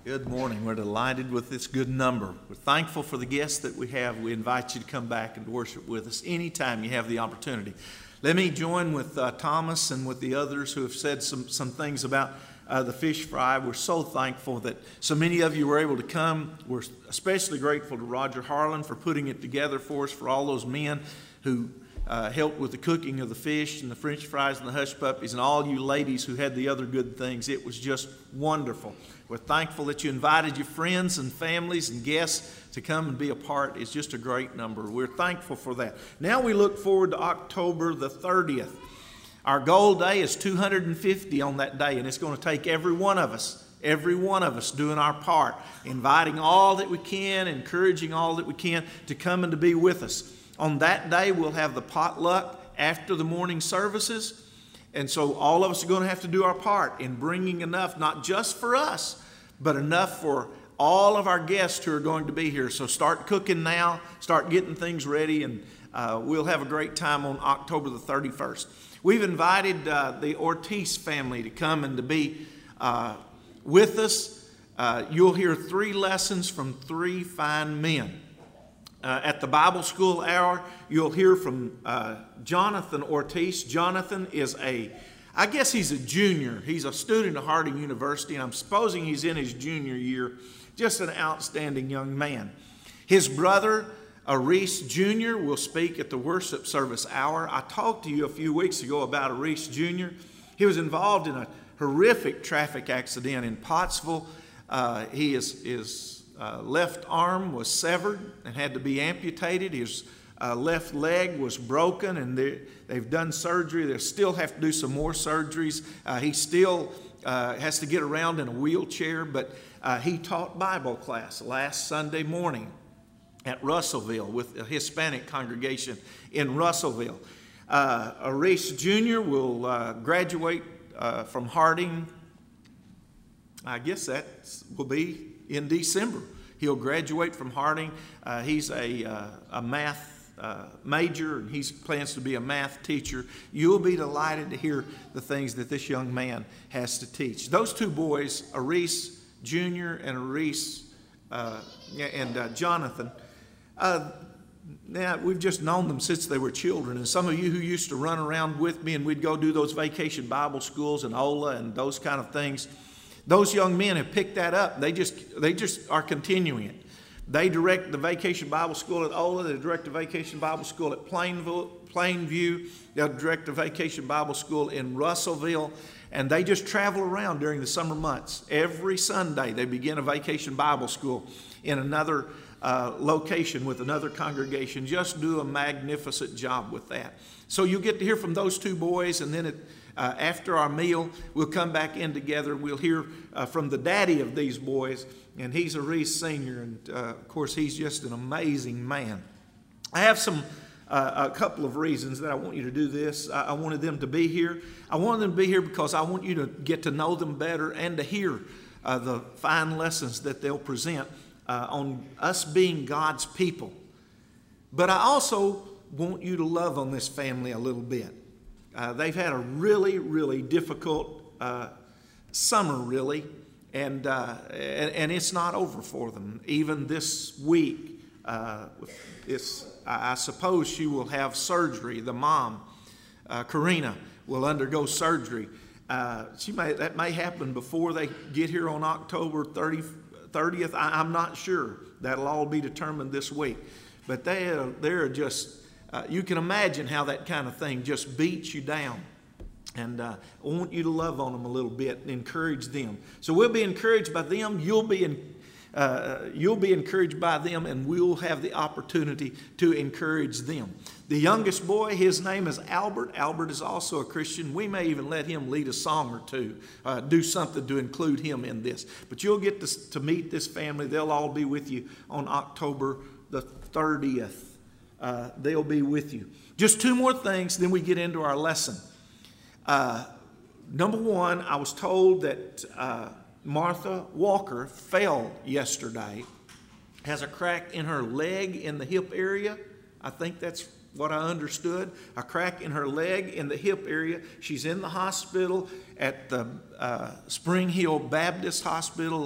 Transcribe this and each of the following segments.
Good morning. We're delighted with this good number. We're thankful for the guests that we have. We invite you to come back and worship with us anytime you have the opportunity. Let me join with Thomas and with the others who have said some things about the fish fry. We're so thankful that so many of you were able to come. We're especially grateful to Roger Harlan for putting it together for us, for all those men who helped with the cooking of the fish and the French fries and the hush puppies, and all you ladies who had the other good things. It was just wonderful. We're thankful that you invited your friends and families and guests to come and be a part. It's just a great number. We're thankful for that. Now we look forward to October the 30th. Our goal day is 250 on that day, and it's going to take every one of us doing our part, inviting all that we can, encouraging all that we can to come and to be with us. On that day, we'll have the potluck after the morning services. And so all of us are going to have to do our part in bringing enough, not just for us, but enough for all of our guests who are going to be here. So start cooking now, start getting things ready, and we'll have a great time on October the 31st. We've invited the Ortiz family to come and to be with us. You'll hear 3 lessons from 3 fine men. At the Bible school hour, you'll hear from Jonathan Ortiz. Jonathan is I guess he's a junior. He's a student at Harding University, and I'm supposing he's in his junior year. Just an outstanding young man. His brother, Reese Jr., will speak at the worship service hour. I talked to you a few weeks ago about Reese Jr. He was involved in a horrific traffic accident in Pottsville. His left arm was severed and had to be amputated. His left leg was broken, and they've done surgery. They still have to do some more surgeries. He still has to get around in a wheelchair, but he taught Bible class last Sunday morning at Russellville with a Hispanic congregation in Russellville. Reese Jr. will graduate from Harding. I guess that will be in December. He'll graduate from Harding. He's a math major, and he plans to be a math teacher. You'll be delighted to hear the things that this young man has to teach. Those 2 boys, Reese Jr. and Reese and Jonathan, now we've just known them since they were children. And some of you who used to run around with me and we'd go do those vacation Bible schools and Ola and those kind of things, those young men have picked that up. They just are continuing it. They direct the Vacation Bible School at Ola. They direct the Vacation Bible School at Plainview. They'll direct the Vacation Bible School in Russellville. And they just travel around during the summer months. Every Sunday they begin a Vacation Bible School in another location with another congregation. Just do a magnificent job with that. So you'll get to hear from those 2 boys, and then after our meal, we'll come back in together. We'll hear from the daddy of these boys, and he's a Reese Sr., and of course, he's just an amazing man. I have a couple of reasons that I want you to do this. I wanted them to be here. I wanted them to be here because I want you to get to know them better and to hear the fine lessons that they'll present on us being God's people. But I also want you to love on this family a little bit. They've had a really, really difficult summer, really, and it's not over for them. Even this week, I suppose she will have surgery. The mom, Karina, will undergo surgery. That may happen before they get here on October 30th. I'm not sure. That'll all be determined this week. But they're just... you can imagine how that kind of thing just beats you down. And I want you to love on them a little bit and encourage them. So we'll be encouraged by them. You'll be encouraged by them, and we'll have the opportunity to encourage them. The youngest boy, his name is Albert. Albert is also a Christian. We may even let him lead a song or two, do something to include him in this. But you'll get to meet this family. They'll all be with you on October the 30th. They'll be with you. Just 2 more things, then we get into our lesson. Number 1, I was told that Martha Walker fell yesterday, has a crack in her leg in the hip area. I think that's what I understood. A crack in her leg in the hip area. She's in the hospital at the Spring Hill Baptist Hospital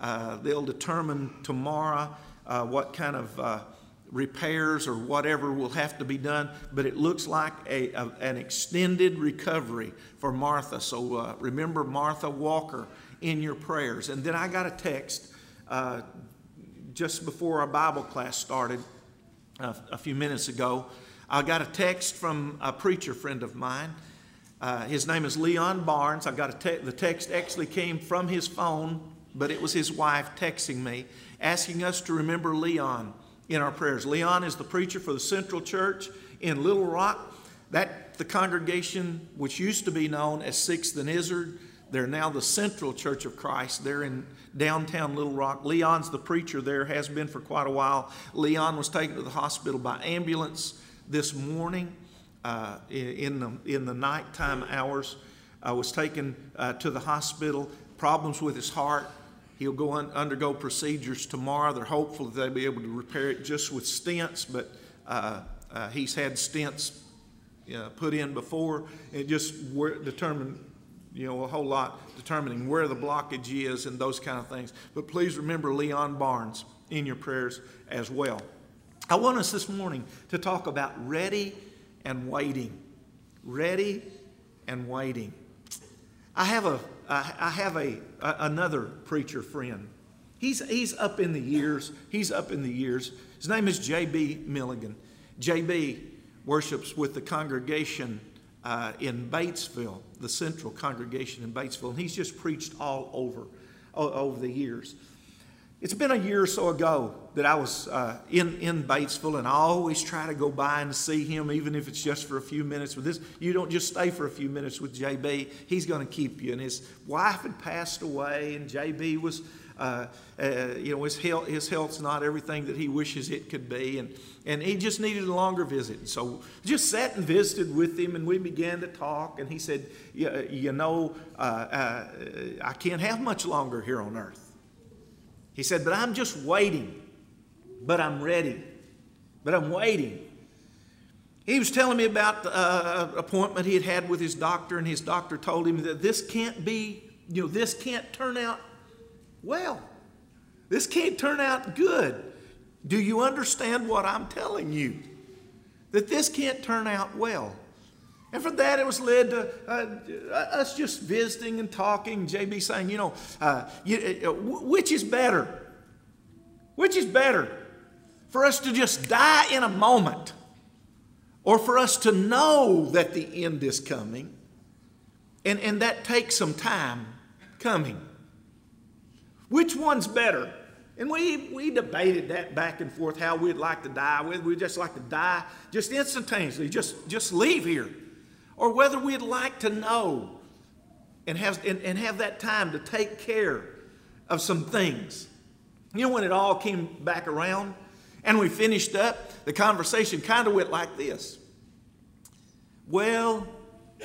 They'll determine tomorrow what kind of repairs or whatever will have to be done, but it looks like an extended recovery for Martha. So remember Martha Walker in your prayers. And then I got a text just before our Bible class started a few minutes ago. I got a text from a preacher friend of mine. His name is Leon Barnes. I got the text actually came from his phone, but it was his wife texting me, asking us to remember Leon in our prayers. Leon is the preacher for the Central Church in Little Rock. The congregation, which used to be known as 6th and Izard, they're now the Central Church of Christ. They're in downtown Little Rock. Leon's the preacher there, has been for quite a while. Leon was taken to the hospital by ambulance this morning in the nighttime hours. Was taken to the hospital. Problems with his heart. He'll go undergo procedures tomorrow. They're hopeful that they'll be able to repair it just with stents, but he's had stents put in before. It just determined, a whole lot determining where the blockage is and those kind of things. But please remember Leon Barnes in your prayers as well. I want us this morning to talk about ready and waiting. Ready and waiting. I have another preacher friend. He's up in the years. His name is J.B. Milligan. J.B. worships with the congregation in Batesville, the Central congregation in Batesville, and he's just preached all over the years. It's been a year or so ago that I was in Batesville, and I always try to go by and see him, even if it's just for a few minutes. With this, you don't just stay for a few minutes with JB. He's going to keep you. And his wife had passed away, and JB was, his health's not everything that he wishes it could be, and he just needed a longer visit. So just sat and visited with him, and we began to talk. And he said, I can't have much longer here on earth. He said, but I'm just waiting, but I'm ready, but I'm waiting. He was telling me about an appointment he had with his doctor, and his doctor told him that this can't turn out well. This can't turn out good. Do you understand what I'm telling you? That this can't turn out well. And from that, it was led to us just visiting and talking. JB saying, which is better? Which is better? For us to just die in a moment, or for us to know that the end is coming, and that takes some time coming? Which one's better? And we debated that back and forth, how we'd like to die. Whether we'd just like to die just instantaneously, just leave here. Or whether we'd like to know and have that time to take care of some things. When it all came back around and we finished up, the conversation kind of went like this. Well,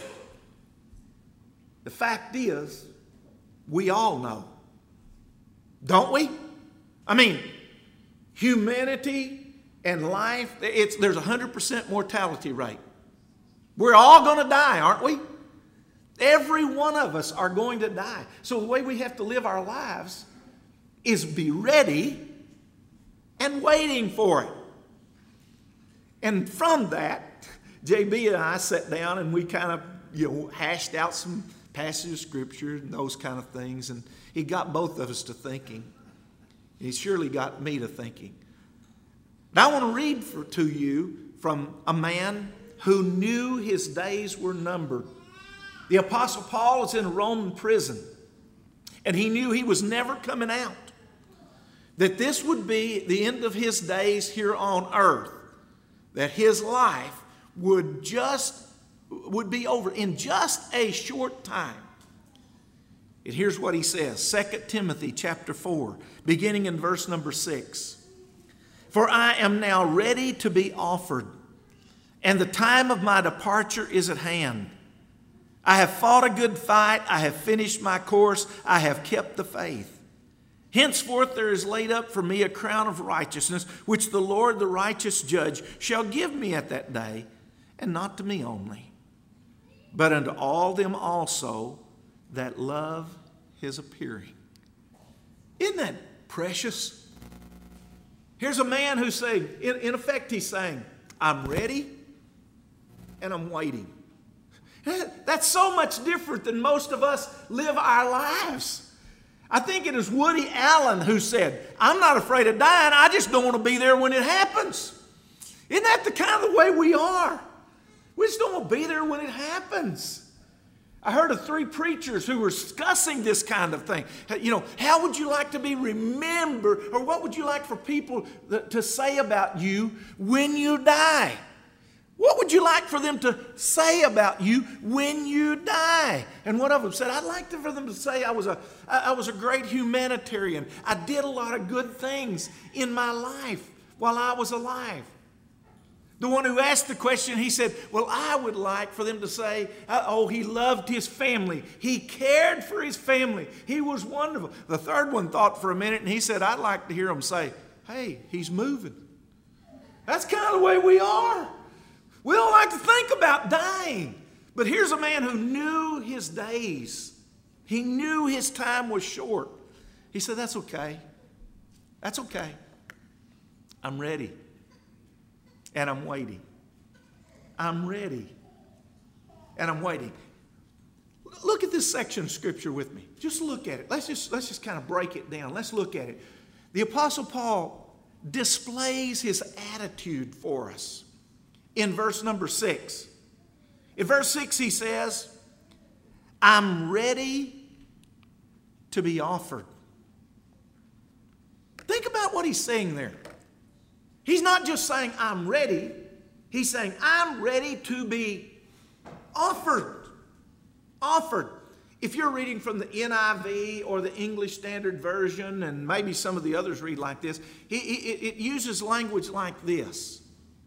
the fact is, we all know. Don't we? I mean, humanity and life, there's a 100% mortality rate. We're all going to die, aren't we? Every one of us are going to die. So the way we have to live our lives is be ready and waiting for it. And from that, JB and I sat down and we kind of, hashed out some passages of Scripture and those kind of things. And he got both of us to thinking. He surely got me to thinking. Now I want to read to you from a man who knew his days were numbered. The Apostle Paul is in a Roman prison, and he knew he was never coming out. That this would be the end of his days here on earth. That his life would be over in just a short time. And here's what he says, 2 Timothy chapter 4, beginning in verse number 6. For I am now ready to be offered, and the time of my departure is at hand. I have fought a good fight. I have finished my course. I have kept the faith. Henceforth there is laid up for me a crown of righteousness, which the Lord, the righteous judge, shall give me at that day, and not to me only, but unto all them also that love his appearing. Isn't that precious? Here's a man who's saying, in effect, he's saying, I'm ready and I'm waiting. That's so much different than most of us live our lives. I think it is Woody Allen who said, I'm not afraid of dying, I just don't want to be there when it happens. Isn't that the kind of way we are? We just don't want to be there when it happens. I heard of 3 preachers who were discussing this kind of thing. You know, how would you like to be remembered, or what would you like for people to say about you when you die? What would you like for them to say about you when you die? And one of them said, I'd like for them to say I was a great humanitarian. I did a lot of good things in my life while I was alive. The one who asked the question, he said, well, I would like for them to say, he loved his family. He cared for his family. He was wonderful. The third one thought for a minute, and he said, I'd like to hear them say, hey, he's moving. That's kind of the way we are. We don't like to think about dying. But here's a man who knew his days. He knew his time was short. He said, that's okay. That's okay. I'm ready. And I'm waiting. I'm ready. And I'm waiting. Look at this section of Scripture with me. Just look at it. Let's just kind of break it down. Let's look at it. The Apostle Paul displays his attitude for us in verse number 6. In verse 6 he says, I'm ready to be offered. Think about what he's saying there. He's not just saying, I'm ready. He's saying, I'm ready to be offered. Offered. If you're reading from the NIV or the English Standard Version, and maybe some of the others read like this, it uses language like this.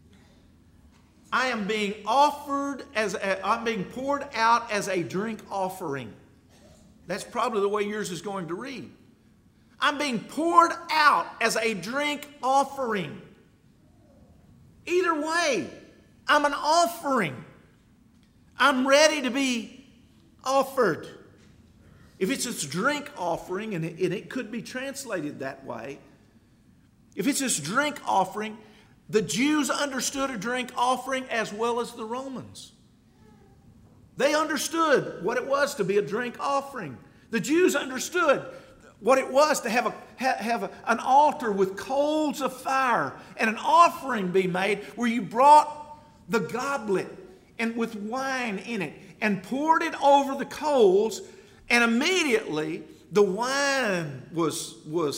I am being offered I'm being poured out as a drink offering. That's probably the way yours is going to read. I'm being poured out as a drink offering. Either way, I'm an offering. I'm ready to be offered. If it's this drink offering, and it could be translated that way, if it's this drink offering, the Jews understood a drink offering as well as the Romans. They understood what it was to be a drink offering. The Jews understood what it was to have an altar with coals of fire and an offering be made where you brought the goblet and with wine in it and poured it over the coals, and immediately the wine was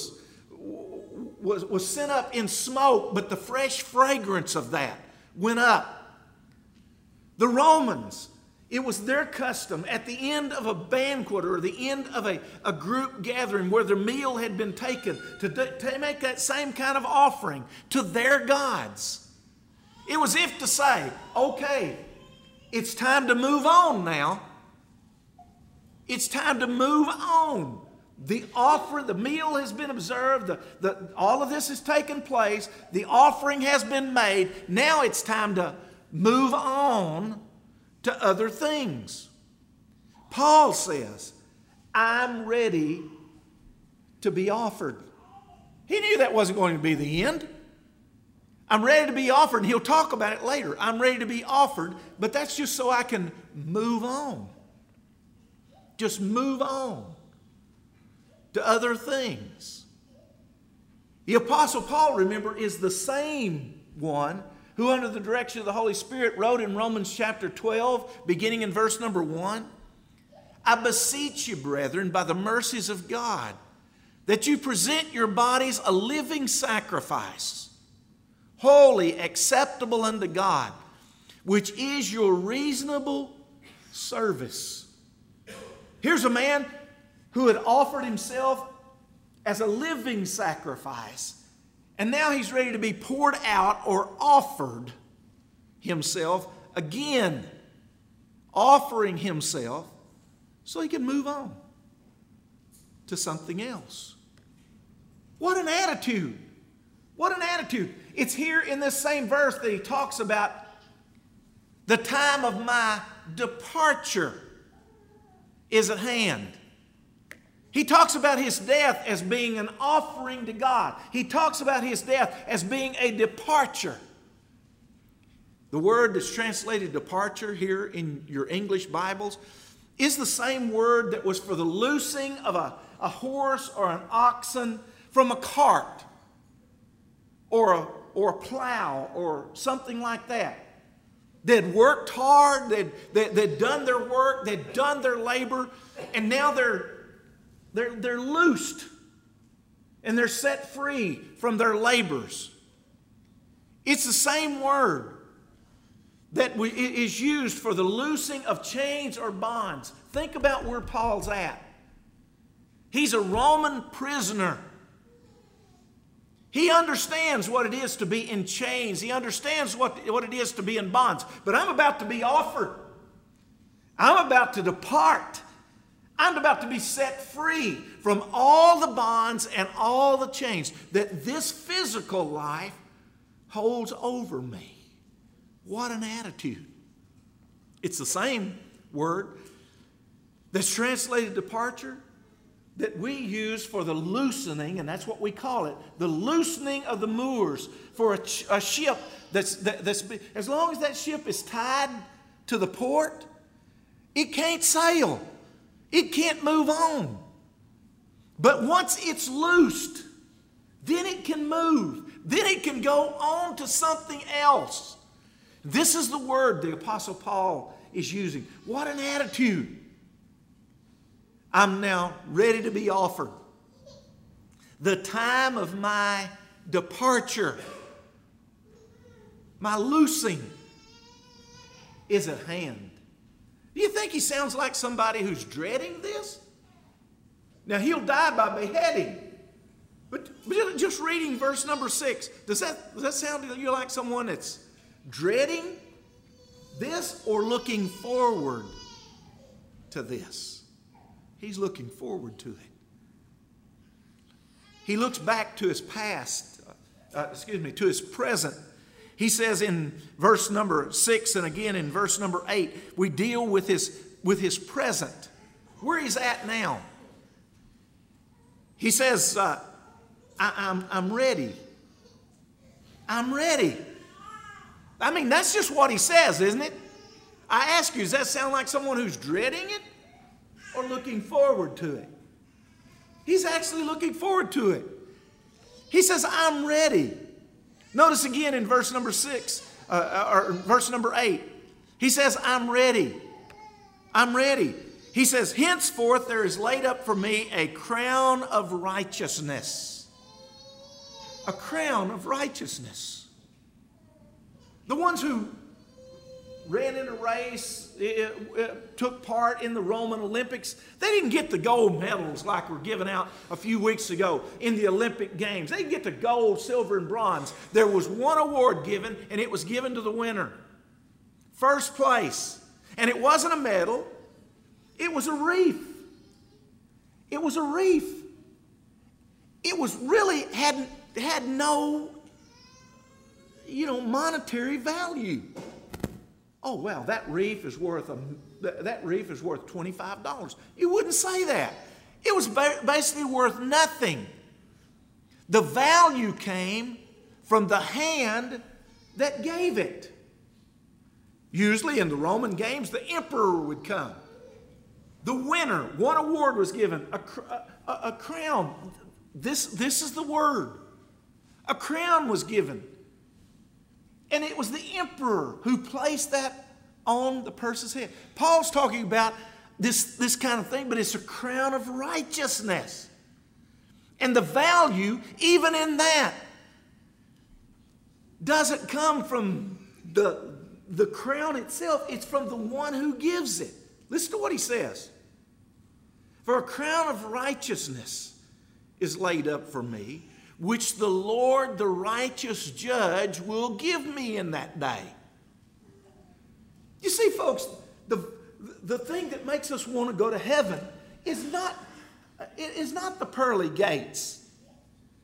sent up in smoke, but the fresh fragrance of that went up. The Romans, it was their custom at the end of a banquet or the end of a group gathering where their meal had been taken to make that same kind of offering to their gods. It was if to say, okay, it's time to move on now. It's time to move on. The meal has been observed, all of this has taken place, the offering has been made. Now it's time to move on to other things. Paul says, I'm ready to be offered. He knew that wasn't going to be the end. I'm ready to be offered, and he'll talk about it later. I'm ready to be offered, but that's just so I can move on. Just move on to other things. The Apostle Paul, remember, is the same one who under the direction of the Holy Spirit wrote in Romans chapter 12, beginning in verse number 1, I beseech you, brethren, by the mercies of God, that you present your bodies a living sacrifice, holy, acceptable unto God, which is your reasonable service. Here's a man who had offered himself as a living sacrifice, and now he's ready to be poured out or offered himself again, offering himself so he can move on to something else. What an attitude! What an attitude! It's here in this same verse that he talks about the time of my departure is at hand. He talks about his death as being an offering to God. He talks about his death as being a departure. The word that's translated departure here in your English Bibles is the same word that was for the loosing of a horse or an oxen from a cart or a plow or something like that. They'd worked hard, they'd done their work, they'd done their labor, and now they're loosed and they're set free from their labors. It's the same word that is used for the loosing of chains or bonds. Think about where Paul's at. He's a Roman prisoner. He understands what it is to be in chains. He understands what it is to be in bonds. But I'm about to be offered. I'm about to depart. I'm about to be set free from all the bonds and all the chains that this physical life holds over me. What an attitude. It's the same word that's translated departure that we use for the loosening, and that's what we call it, the loosening of the moors for a ship that's as long as that ship is tied to the port, it can't sail. It can't move on. But once it's loosed, then it can move. Then it can go on to something else. This is the word the Apostle Paul is using. What an attitude. I'm now ready to be offered. The time of my departure, my loosing, is at hand. Do you think he sounds like somebody who's dreading this? Now, he'll die by beheading. But just reading verse number 6, does that sound to you like someone that's dreading this or looking forward to this? He's looking forward to it. He looks back to his past, to his present. He says in verse number 6 and again in verse number 8, we deal with his present, where he's at now. He says, I'm ready. I'm ready. I mean, that's just what he says, isn't it? I ask you, does that sound like someone who's dreading it or looking forward to it? He's actually looking forward to it. He says, I'm ready. Notice again in verse number 6, or verse number 8. He says, I'm ready. I'm ready. He says, henceforth there is laid up for me a crown of righteousness. A crown of righteousness. The ones who ran in a race, took part in the Roman Olympics, they didn't get the gold medals like were given out a few weeks ago in the Olympic Games. They didn't get the gold, silver, and bronze. There was one award given, and it was given to the winner. First place. And it wasn't a medal. It was a wreath. It was a wreath. It was really had no, monetary value. Oh, well, that wreath is worth $25. You wouldn't say that. It was basically worth nothing. The value came from the hand that gave it. Usually in the Roman games, the emperor would come. The winner, one award was given, a crown. This is the word. A crown was given. And it was the emperor who placed that on the person's head. Paul's talking about this kind of thing, but it's a crown of righteousness. And the value, even in that, doesn't come from the crown itself. It's from the one who gives it. Listen to what he says. For a crown of righteousness is laid up for me, which the Lord, the righteous judge, will give me in that day. You see, folks, the thing that makes us want to go to heaven is not the pearly gates.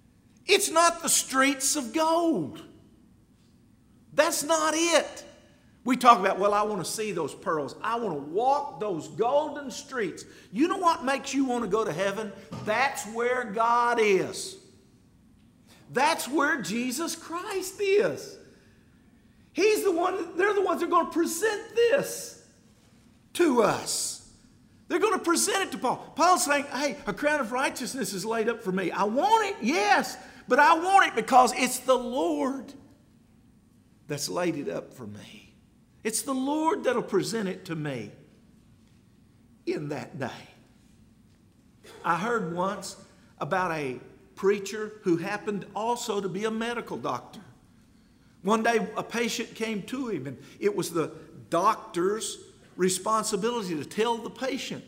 It's not the streets of gold. That's not it. We talk about, well, I want to see those pearls. I want to walk those golden streets. You know what makes you want to go to heaven? That's where God is. That's where Jesus Christ is. He's the one, they're the ones that are going to present this to us. They're going to present it to Paul. Paul's saying, hey, a crown of righteousness is laid up for me. I want it, yes, but I want it because it's the Lord that's laid it up for me. It's the Lord that'll present it to me in that day. I heard once about a preacher who happened also to be a medical doctor. One day a patient came to him, and it was the doctor's responsibility to tell the patient,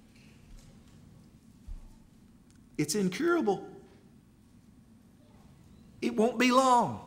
it's incurable. It won't be long.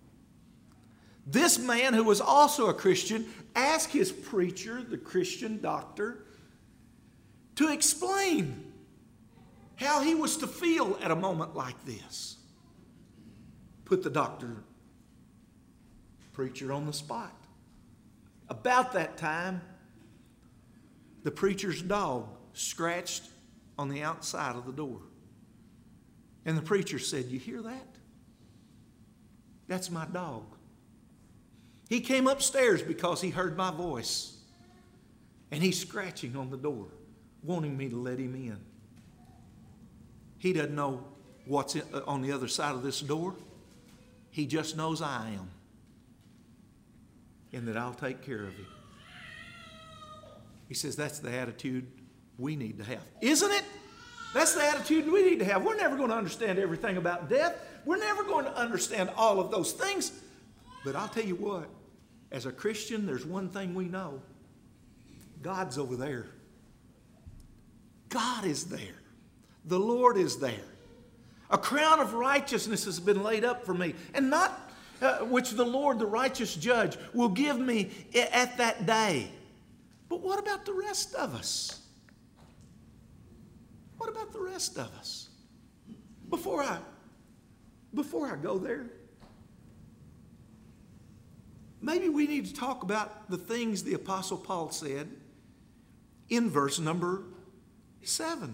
This man, who was also a Christian, asked his preacher, the Christian doctor, to explain how he was to feel at a moment like this. Put the preacher on the spot. About that time, the preacher's dog scratched on the outside of the door. And the preacher said, you hear that? That's my dog. He came upstairs because he heard my voice. And he's scratching on the door, wanting me to let him in. He doesn't know what's on the other side of this door. He just knows I am. And that I'll take care of him. He says that's the attitude we need to have. Isn't it? That's the attitude we need to have. We're never going to understand everything about death. We're never going to understand all of those things. But I'll tell you what, as a Christian, there's one thing we know. God's over there. God is there. The Lord is there. A crown of righteousness has been laid up for me, and not which the Lord, the righteous judge, will give me at that day. But what about the rest of us? What about the rest of us? Before I go there, maybe we need to talk about the things the Apostle Paul said in verse number 7.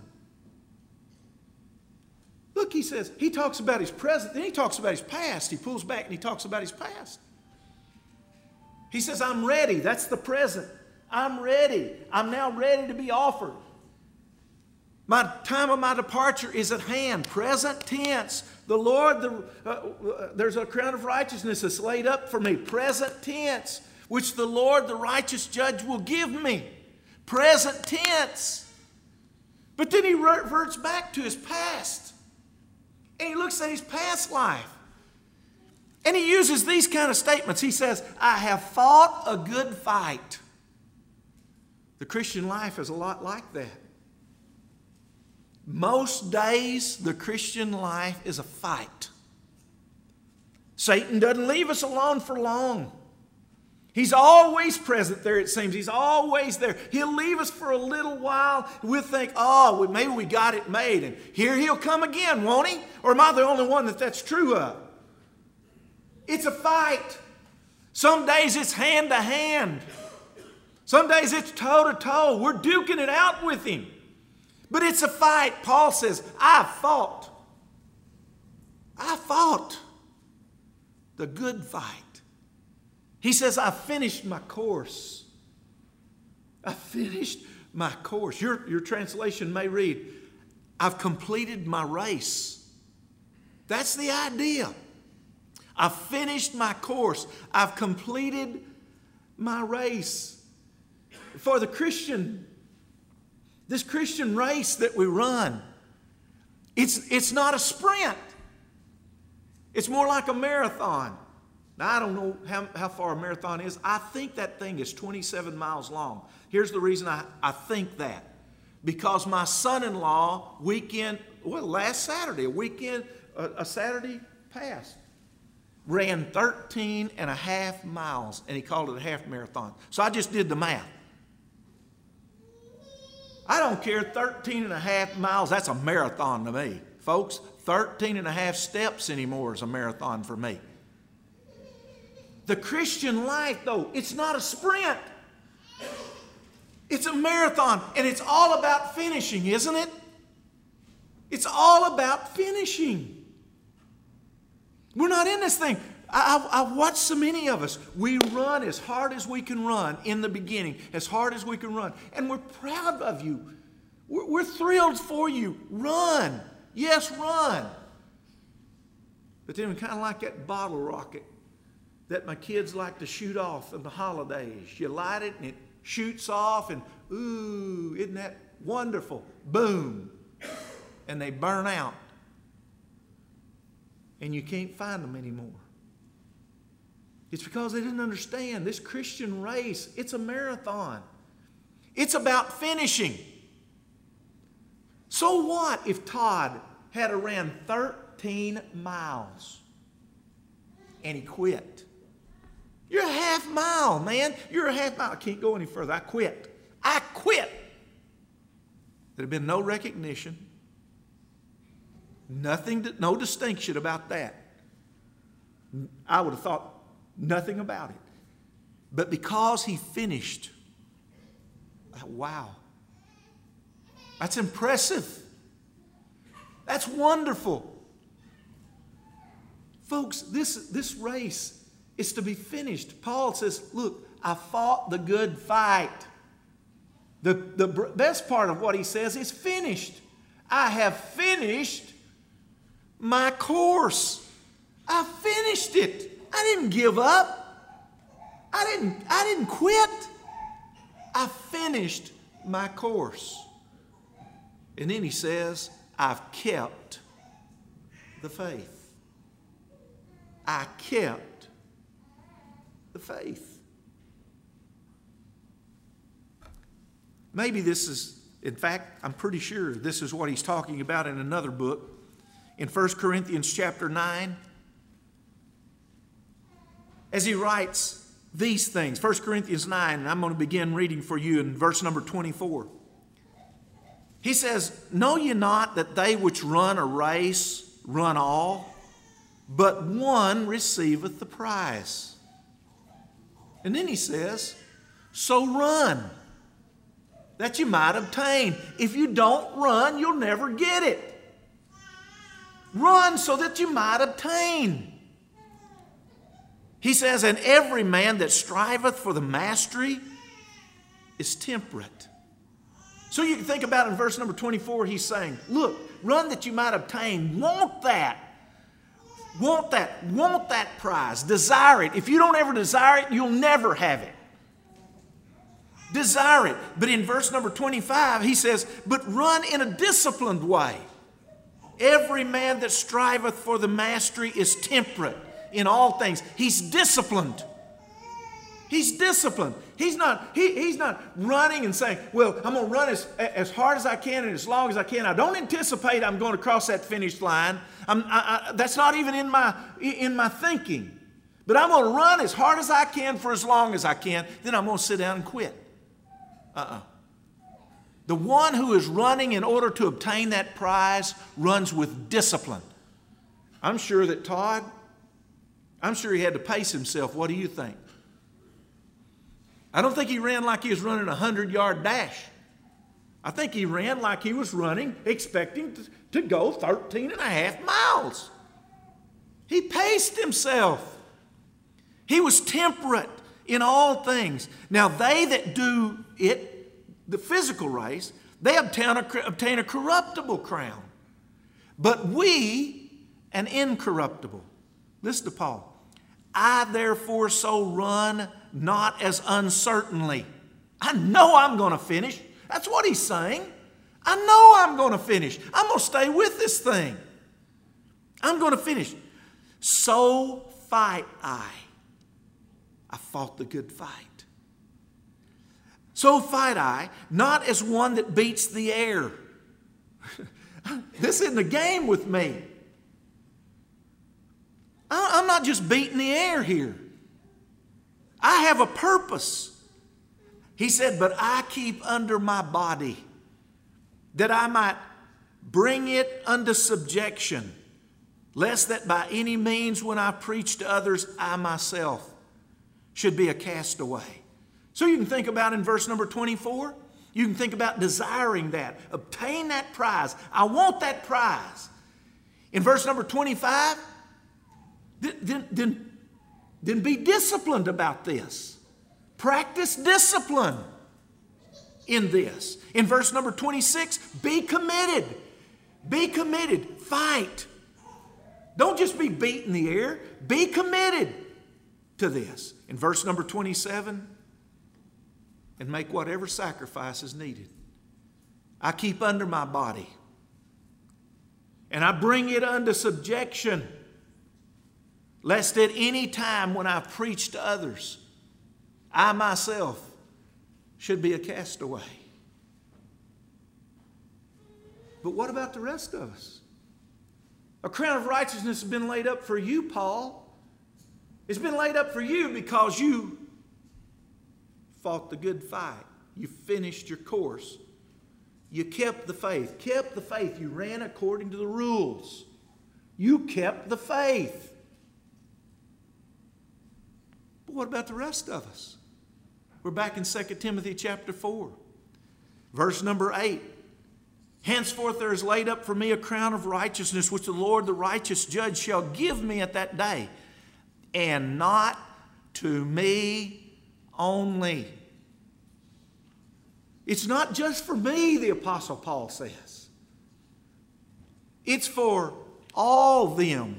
Look, he talks about his present, then he talks about his past. He pulls back and he talks about his past. He says, I'm ready. That's the present. I'm ready. I'm now ready to be offered. My time of my departure is at hand. Present tense. The Lord, there's a crown of righteousness that's laid up for me. Present tense, which the Lord, the righteous judge, will give me. Present tense. But then he reverts back to his past. And he looks at his past life. And he uses these kind of statements. He says, I have fought a good fight. The Christian life is a lot like that. Most days, the Christian life is a fight. Satan doesn't leave us alone for long. He's always present there, it seems. He's always there. He'll leave us for a little while. We'll think, oh, maybe we got it made. And here he'll come again, won't he? Or am I the only one that's true of? It's a fight. Some days it's hand to hand. Some days it's toe to toe. We're duking it out with him. But it's a fight. Paul says, I fought the good fight. He says, I finished my course. I finished my course. Your translation may read, I've completed my race. That's the idea. I've finished my course. I've completed my race. For the Christian, this Christian race that we run, it's not a sprint. It's more like a marathon. Now, I don't know how far a marathon is. I think that thing is 27 miles long. Here's the reason I think that. Because my son-in-law last Saturday, a Saturday past, ran 13 and a half miles, and he called it a half marathon. So I just did the math. I don't care, 13 and a half miles, that's a marathon to me. Folks, 13 and a half steps anymore is a marathon for me. The Christian life, though, it's not a sprint. It's a marathon, and it's all about finishing, isn't it? It's all about finishing. We're not in this thing. I've watched so many of us. We run as hard as we can run in the beginning, as hard as we can run. And we're proud of you. We're thrilled for you. Run. Yes, run. But then we kind of like that bottle rocket that my kids like to shoot off in the holidays. You light it and it shoots off and, ooh, isn't that wonderful? Boom. And they burn out. And you can't find them anymore. It's because they didn't understand this Christian race. It's a marathon. It's about finishing. So what if Todd had ran 13 miles and he quit? You're a half mile, man. You're a half mile. I can't go any further. I quit. I quit. There'd have been no recognition. No distinction about that. I would have thought nothing about it. But because he finished, wow. That's impressive. That's wonderful. Folks, this race is to be finished. Paul says, look, I fought the good fight. The best part of what he says is finished. I have finished my course. I finished it. I didn't give up. I didn't quit. I finished my course. And then he says, I've kept the faith. I kept the faith. Maybe this is, in fact, I'm pretty sure this is what he's talking about in another book. In 1 Corinthians chapter 9, as he writes these things, 1 Corinthians 9, and I'm going to begin reading for you in verse number 24. He says, know ye not that they which run a race run all, but one receiveth the prize. And then he says, so run, that you might obtain. If you don't run, you'll never get it. Run so that you might obtain. He says, and every man that striveth for the mastery is temperate. So you can think about in verse number 24, he's saying, look, run that you might obtain. Want that. Want that. Want that prize. Desire it. If you don't ever desire it, you'll never have it. Desire it. But in verse number 25, he says, but run in a disciplined way. Every man that striveth for the mastery is temperate in all things. He's disciplined. He's disciplined. He's not running and saying, well, I'm going to run as hard as I can and as long as I can. I don't anticipate I'm going to cross that finish line. That's not even in my thinking. But I'm going to run as hard as I can for as long as I can. Then I'm going to sit down and quit. The one who is running in order to obtain that prize runs with discipline. I'm sure that Todd, he had to pace himself. What do you think? I don't think he ran like he was running a 100-yard dash. I think he ran like he was running, expecting to go 13 and a half miles. He paced himself. He was temperate in all things. Now, they that do it, the physical race, they obtain a corruptible crown. But we, an incorruptible. Listen to Paul. I therefore so run, not as uncertainly. I know I'm going to finish. That's what he's saying. I know I'm going to finish. I'm going to stay with this thing. I'm going to finish. So fight I. I fought the good fight. So fight I, not as one that beats the air. This isn't a game with me. I'm not just beating the air here. I have a purpose. He said, but I keep under my body, that I might bring it unto subjection, lest that by any means when I preach to others, I myself should be a castaway. So you can think about in verse number 24, you can think about desiring that, obtain that prize. I want that prize. In verse number 25, then be disciplined about this. Practice discipline in this. In verse number 26, be committed. Be committed. Fight. Don't just be beat in the air. Be committed to this. In verse number 27, and make whatever sacrifice is needed. I keep under my body, and I bring it unto subjection, lest at any time when I preach to others, I myself should be a castaway. But what about the rest of us? A crown of righteousness has been laid up for you, Paul. It's been laid up for you because you fought the good fight. You finished your course. You kept the faith. Kept the faith. You ran according to the rules. You kept the faith. But what about the rest of us? We're back in 2 Timothy chapter 4, verse number 8. Henceforth there is laid up for me a crown of righteousness, which the Lord, the righteous judge, shall give me at that day, and not to me only. It's not just for me, the Apostle Paul says. It's for all them.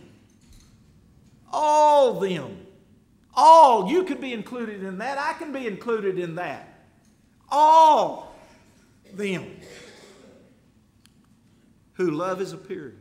All them. All. You could be included in that. I can be included in that. All them who love his appearing.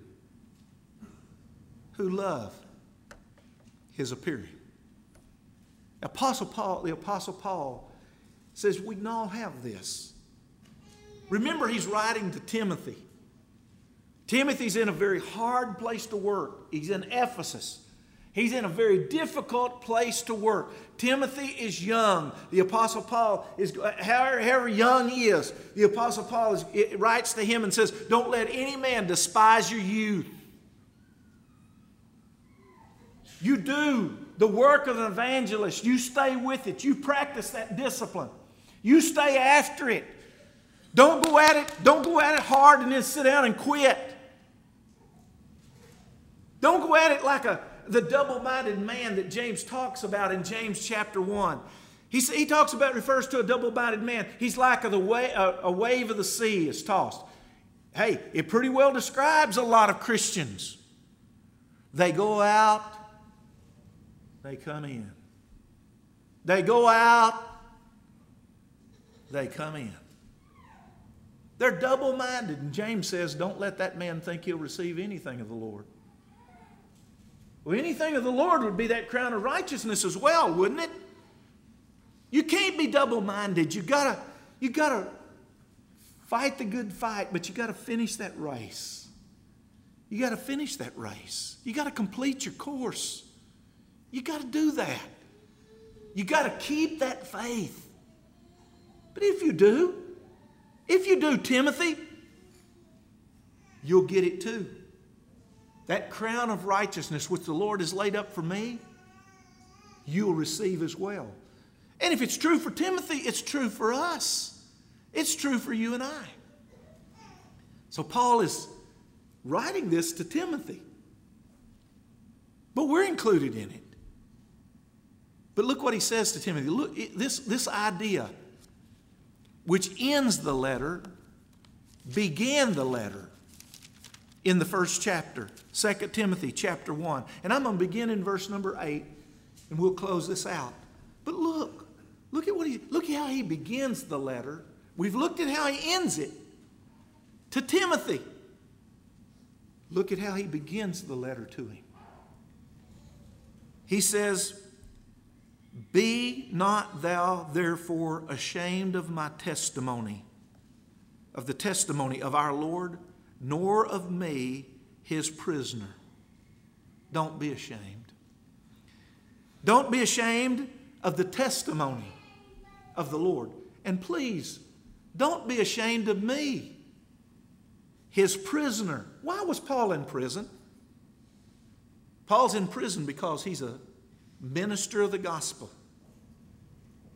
Who love his appearing. The Apostle Paul says we can all have this. Remember, he's writing to Timothy. Timothy's in a very hard place to work. He's in Ephesus. He's in a very difficult place to work. Timothy is young. The Apostle Paul is, however young he is, the Apostle Paul writes to him and says, don't let any man despise your youth. You do the work of an evangelist. You stay with it. You practice that discipline. You stay after it. Don't go at it hard and then sit down and quit. Don't go at it like the double-minded man that James talks about in James chapter 1. He refers to a double-minded man. He's like a wave of the sea is tossed. Hey, it pretty well describes a lot of Christians. They go out, they come in. They go out, they come in. They're double-minded. And James says, don't let that man think he'll receive anything of the Lord. Well, anything of the Lord would be that crown of righteousness as well, wouldn't it? You can't be double-minded. You gotta fight the good fight, but you gotta finish that race. You gotta finish that race. You gotta complete your course. You gotta do that. You gotta keep that faith. But if you do, Timothy, you'll get it too. That crown of righteousness which the Lord has laid up for me, you'll receive as well. And if it's true for Timothy, it's true for us. It's true for you and I. So Paul is writing this to Timothy. But we're included in it. But look what he says to Timothy. Look, this idea which ends the letter, began the letter in the first chapter, 2 Timothy chapter 1. And I'm going to begin in verse number 8, and we'll close this out. But look at how he begins the letter. We've looked at how he ends it to Timothy. Look at how he begins the letter to him. He says, be not thou therefore ashamed of my testimony, of the testimony of our Lord, nor of me, his prisoner. Don't be ashamed. Don't be ashamed of the testimony of the Lord. And please, don't be ashamed of me, his prisoner. Why was Paul in prison? Paul's in prison because he's a minister of the gospel.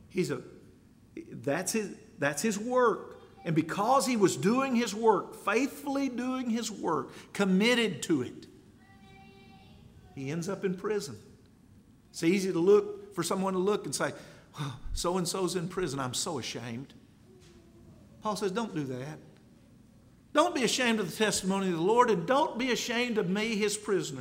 That's his work. And because he was doing his work, faithfully doing his work, committed to it, he ends up in prison. It's easy to look for someone to look and say, oh, so-and-so's in prison. I'm so ashamed. Paul says, don't do that. Don't be ashamed of the testimony of the Lord, and don't be ashamed of me, his prisoner.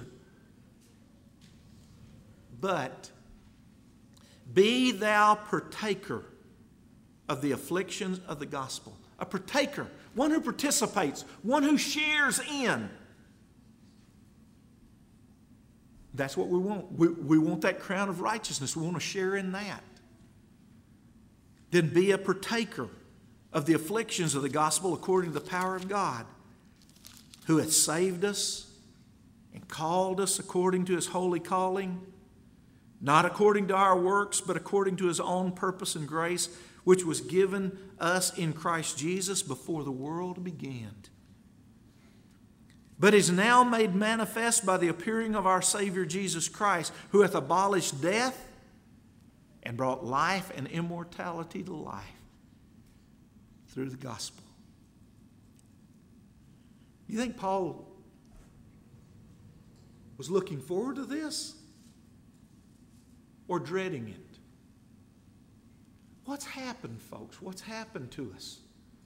But be thou partaker of the afflictions of the gospel. A partaker, one who participates, one who shares in. That's what we want. We want that crown of righteousness. We want to share in that. Then be a partaker of the afflictions of the gospel according to the power of God, who hath saved us and called us according to his holy calling, not according to our works, but according to his own purpose and grace, which was given us in Christ Jesus before the world began, but is now made manifest by the appearing of our Savior Jesus Christ, who hath abolished death and brought life and immortality to life through the gospel. You think Paul was looking forward to this or dreading it? What's happened, folks? What's happened to us?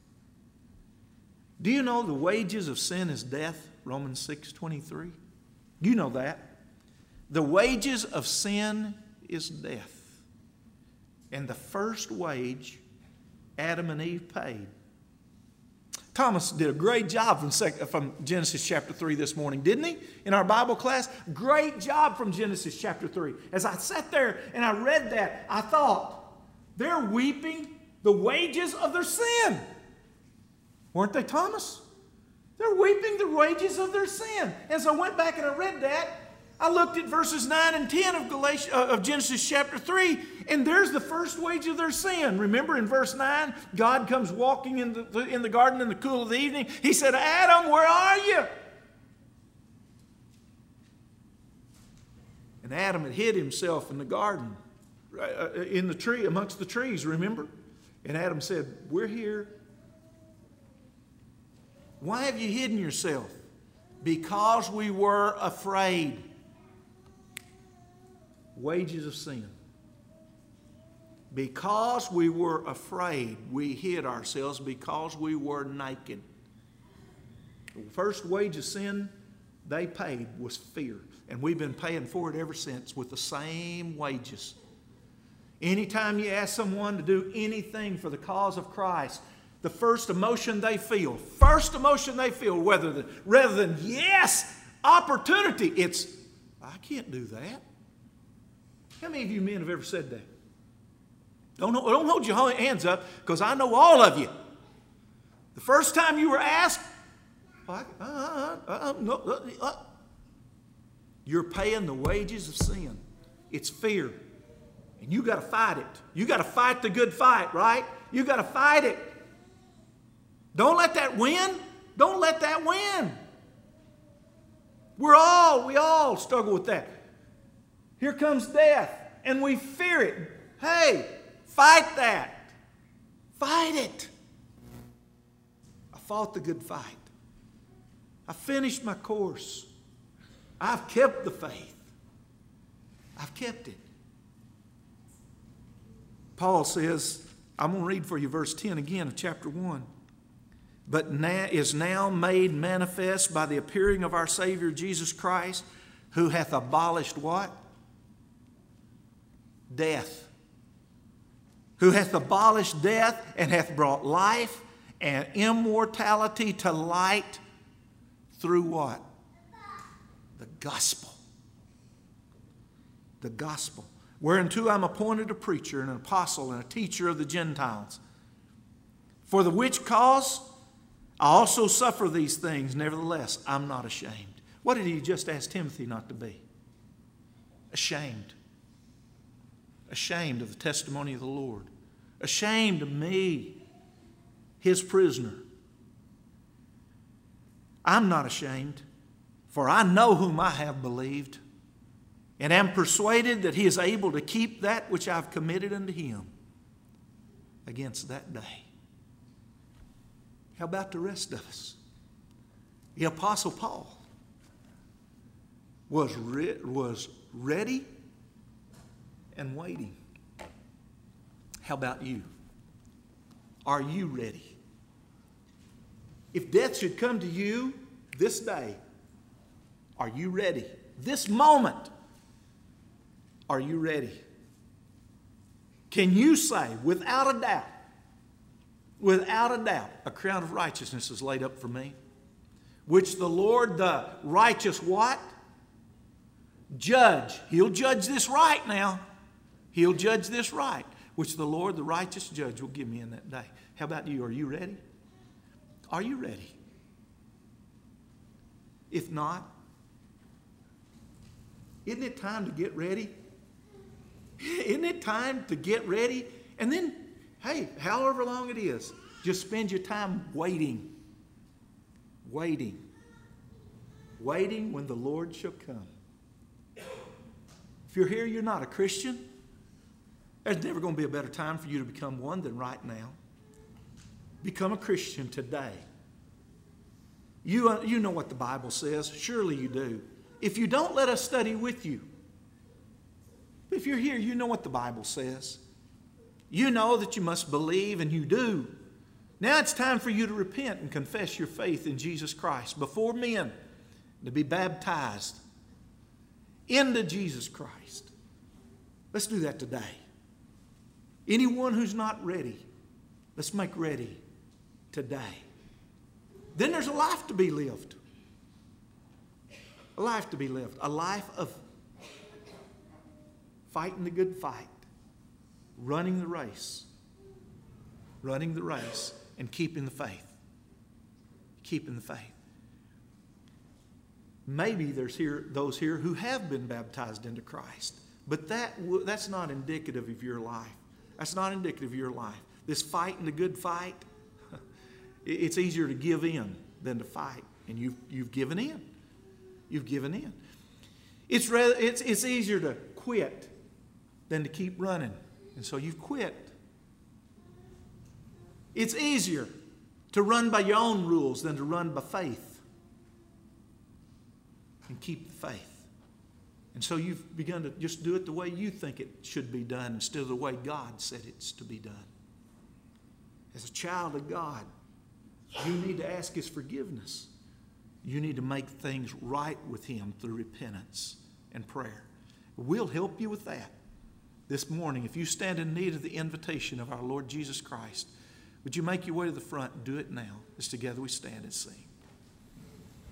Do you know the wages of sin is death? Romans 6:23. You know that. The wages of sin is death. And the first wage Adam and Eve paid. Thomas did a great job from Genesis chapter 3 this morning, didn't he? In our Bible class. Great job from Genesis chapter 3. As I sat there and I read that, I thought, they're weeping the wages of their sin. Weren't they, Thomas? They're weeping the wages of their sin. And so I went back and I read that. I looked at verses 9 and 10 of Genesis chapter 3, and there's the first wage of their sin. Remember in verse 9, God comes walking in the garden in the cool of the evening. He said, Adam, where are you? And Adam had hid himself in the garden, in the tree, amongst the trees, remember? And Adam said, we're here. Why have you hidden yourself? Because we were afraid. Wages of sin. Because we were afraid, we hid ourselves because we were naked. The first wage of sin they paid was fear. And we've been paying for it ever since with the same wages. Anytime you ask someone to do anything for the cause of Christ, the first emotion they feel, rather than yes, opportunity, it's, I can't do that. How many of you men have ever said that? Don't hold your hands up, because I know all of you. The first time you were asked, you're paying the wages of sin. It's fear. And you got to fight it. You got to fight the good fight, right? You got to fight it. Don't let that win. Don't let that win. We all struggle with that. Here comes death, and we fear it. Hey, fight that. Fight it. I fought the good fight. I finished my course. I've kept the faith. I've kept it. Paul says, I'm going to read for you verse 10 again of chapter 1. But now is now made manifest by the appearing of our Savior Jesus Christ, who hath abolished what? Death. Who hath abolished death and hath brought life and immortality to light through what? The gospel. The gospel. Whereunto I'm appointed a preacher and an apostle and a teacher of the Gentiles. For the which cause I also suffer these things, nevertheless I'm not ashamed. What did he just ask Timothy not to be? Ashamed. Ashamed of the testimony of the Lord. Ashamed of me, his prisoner. I'm not ashamed, for I know whom I have believed, and am persuaded that he is able to keep that which I've committed unto him. against that day. How about the rest of us? The Apostle Paul was ready and waiting. How about you? Are you ready? If death should come to you this day, are you ready? This moment, are you ready? Can you say, without a doubt, a crown of righteousness is laid up for me, which the Lord, the righteous what? Judge. He'll judge this right now. He'll judge this right, which the Lord, the righteous judge, will give me in that day. How about you? Are you ready? Are you ready? If not, isn't it time to get ready? Isn't it time to get ready? And then, hey, however long it is, just spend your time waiting. Waiting. Waiting when the Lord shall come. If you're here, you're not a Christian, there's never going to be a better time for you to become one than right now. Become a Christian today. You know what the Bible says. Surely you do. If you don't, let us study with you. If you're here, you know what the Bible says. You know that you must believe, and you do. Now it's time for you to repent and confess your faith in Jesus Christ before men, to be baptized into Jesus Christ. Let's do that today. Anyone who's not ready, let's make ready today. Then there's a life to be lived. A life to be lived. A life of fighting the good fight. Running the race. Running the race and keeping the faith. Keeping the faith. Maybe there's those here who have been baptized into Christ. But that's not indicative of your life. That's not indicative of your life. This fighting the good fight, it's easier to give in than to fight. And you've given in. You've given in. It's easier to quit than to keep running. And so you've quit. It's easier to run by your own rules than to run by faith. And keep the faith. And so you've begun to just do it the way you think it should be done instead of the way God said it's to be done. As a child of God, you need to ask His forgiveness. You need to make things right with Him through repentance and prayer. We'll help you with that this morning. If you stand in need of the invitation of our Lord Jesus Christ, would you make your way to the front and do it now as together we stand and sing.